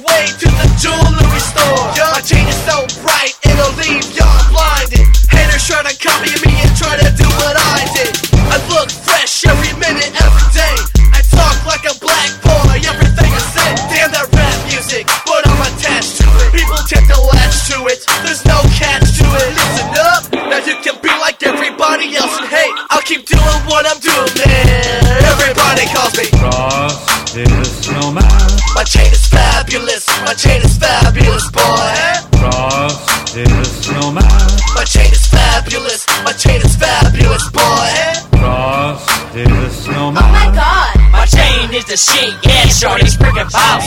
way to the jewelry store. My chain is so bright, it'll leave y'all blinded. Haters try to copy me and try to do what I did. I look fresh every minute, every day. I talk like a black boy, everything I say. Damn that rap music, but I'm attached to it. People tend to latch to it, there's no catch to it. Listen up, now you can be like everybody else. And hey, I'll keep doing what I'm doing, man. Everybody calls me Frosty the Snowman. My chain is fabulous, my chain is fabulous, boy. Frosty the Snowman. My chain is fabulous, my chain is fabulous, boy. Frosty the Snowman. Oh my god, My chain is the shit, yeah, shorty's freaking boss.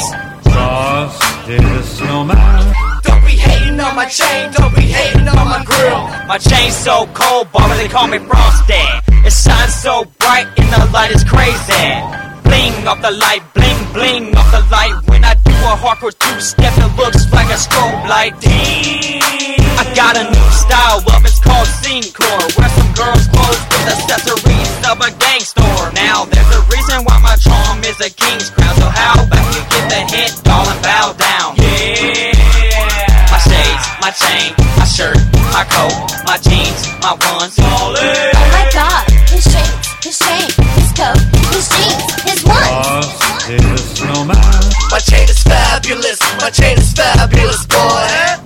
Frosty the Snowman. Don't be hating on my chain, don't be hating on my grill. My chain's so cold, but they call me Frosty. It shines so bright and the light is crazy. Bling off the light, bling bling off the light. When I do a hardcore two-step, it looks like a strobe light. Damn, I got a new style up, it's called Scene-core. Wear some girls' clothes with accessories of a gang store. Now there's a reason why my charm is a king's crown. So how about you get the hint, doll, and bow down? Yeah. My shades, my chain, my shirt, my coat, my jeans, my ones, all in. oh my god, his shades, his chain, his coat, his jeans, his ones. Frosty the Snowman. My chain is fabulous, my chain is fabulous, boy.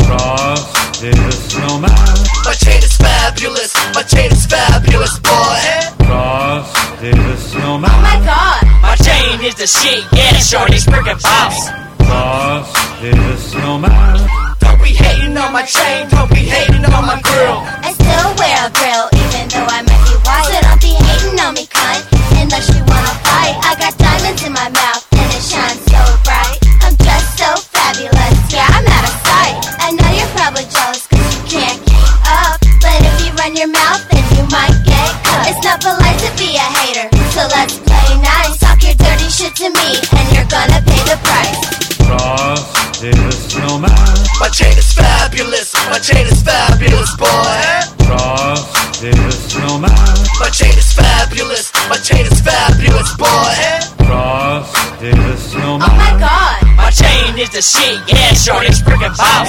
Frosty the Snowman. My chain is fabulous, my chain is fabulous, boy. Frosty the Snowman. Oh my god, My chain is the shit, yeah, shorty's freaking boss. Frosty the Snowman. Don't be hating on my chain, don't be hating on my grill. I still wear a grill even though I might be white. So don't be hating on me, cunt, unless you wanna fight. I got diamonds in my mouth and it shines so bright. I'm just so fabulous, yeah, I'm out of sight. I know you're probably jealous cause you can't keep up, but if you run your mouth then you might get cut. It's not polite to be a hater, so let's play nice. Talk your dirty shit to me and you're gonna pay the price. Frosty the Snowman. My chain is fabulous, my chain is fabulous, boy. Frosty the Snowman. My chain is fabulous, my chain is fabulous, boy. Frosty the Snowman. Oh my god, My chain is the shit, yeah, shorty's freaking boss.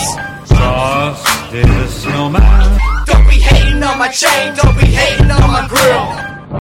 Frosty the Snowman. Don't be hating on my chain, don't be hating on my grill.